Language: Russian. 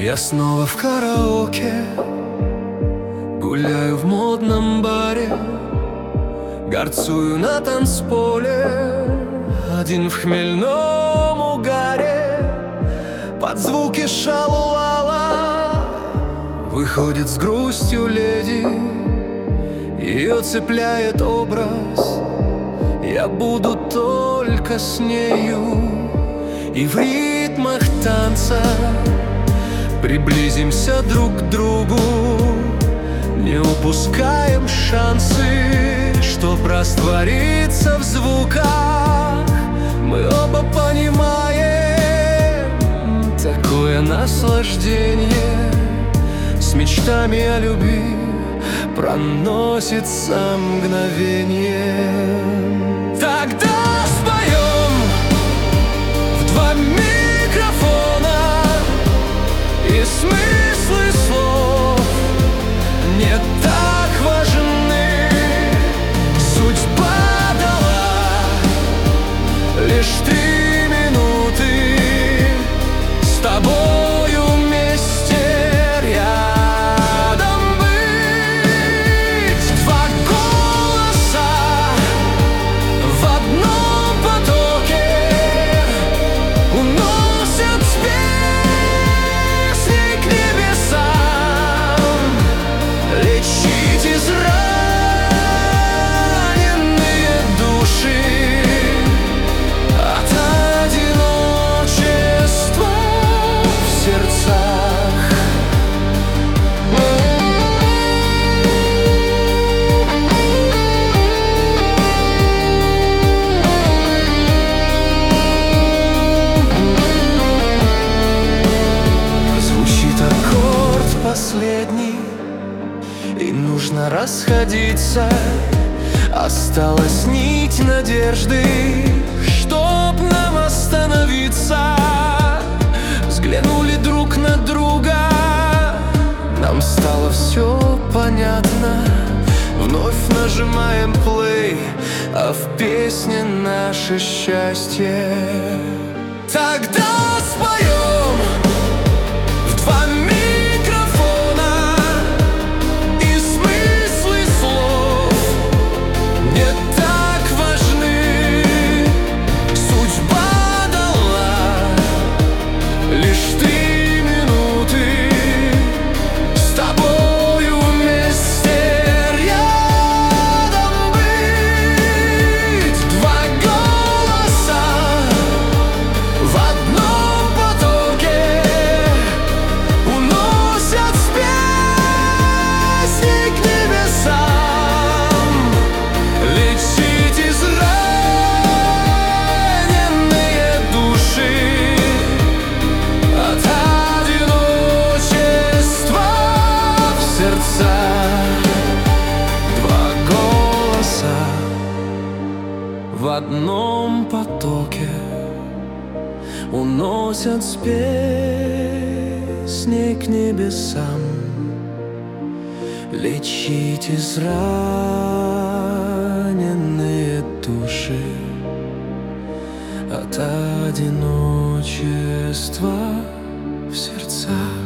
Я снова в караоке, гуляю в модном баре, горцую на танцполе, один в хмельном угаре. Под звуки шалу-лала выходит с грустью леди, ее цепляет образ. Я буду только с нею, и в ритмах танца приблизимся друг к другу, не упускаем шансы, чтоб раствориться в звуках. Мы оба понимаем, такое наслаждение с мечтами о любви проносится мгновение. Тогда споем в два микрофона, и смыслы слов не так важны. Судьба дала лишь 3 минуты с тобою вместе рядом быть. Два голоса в одном потоке уносят с песней к небесам, лечить израненные души от одиночества в сердцах. Звучит аккорд последний, и нужно расходиться. Осталась нить надежды, чтоб нам остановиться. Взглянули друг на друга, нам стало все понятно. Вновь нажимаем плей, а в песне наше счастье. Тогда споем в два микрофона, и смыслы слов не так важны. Судьба дала лишь 3 минуты с тобою вместе рядом быть. Два голоса в одном потоке уносят с песней к небесам, лечить израненные души от одиночества в сердцах. Два голоса в одном потоке уносят с песней к небесам, лечить израненные души от одиночества в сердцах.